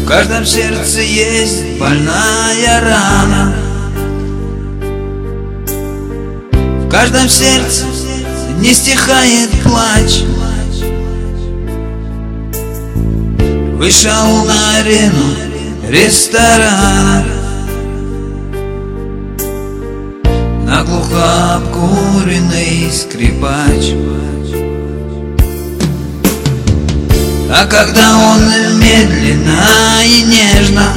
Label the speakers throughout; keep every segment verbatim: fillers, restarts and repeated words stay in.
Speaker 1: В каждом сердце есть больная рана, в каждом сердце не стихает плач. Вышел на арену ресторана, наглухо обкуренный скрипач. А когда он медленно и нежно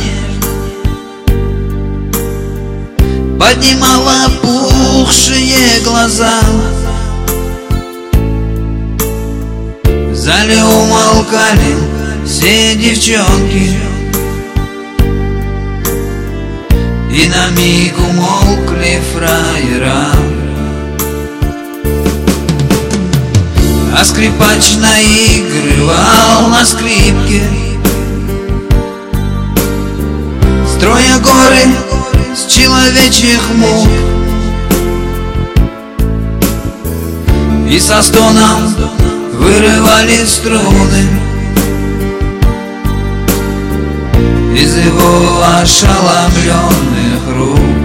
Speaker 1: поднимал опухшие глаза, в зале умолкали все девчонки, и на миг умолкли фраера. А скрипач наигрывал на скрипке, строя горы с человечьих мук, и со стоном вырывали струны из его ошеломленных рук.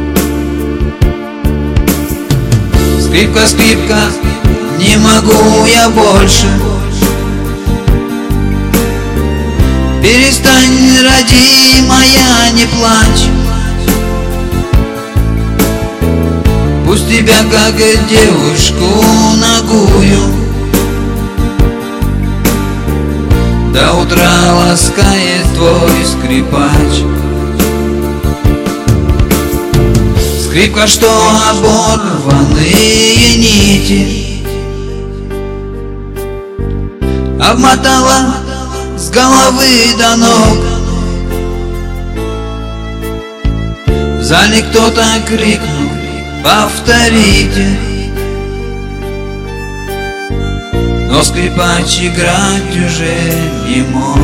Speaker 1: Скрипка, скрипка, не могу я больше. Перестань, родимая, не плачь. Пусть тебя, как девушку нагую, до утра ласкает твой скрипач. Скрипка, что оборванные нити обмотала с головы до ног. В зале кто-то крикнул: повторите. Но скрипач играть уже не мог.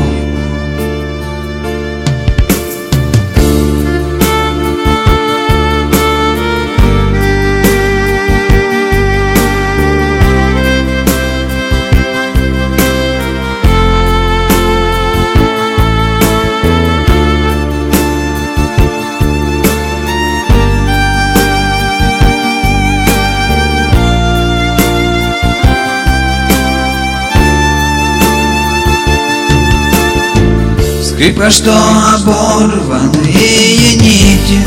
Speaker 1: Скрипка, что оборванные нити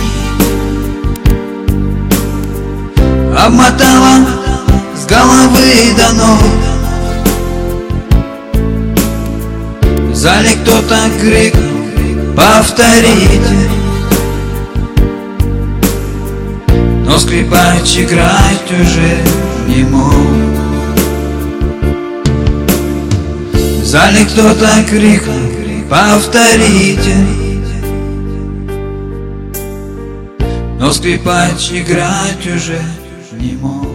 Speaker 1: обмотала с головы до ног. В зале кто-то крикнул: повторите. Но скрипач играть уже не мог. В зале кто-то крикнул: повторите. Но скрипач играть уже не мог.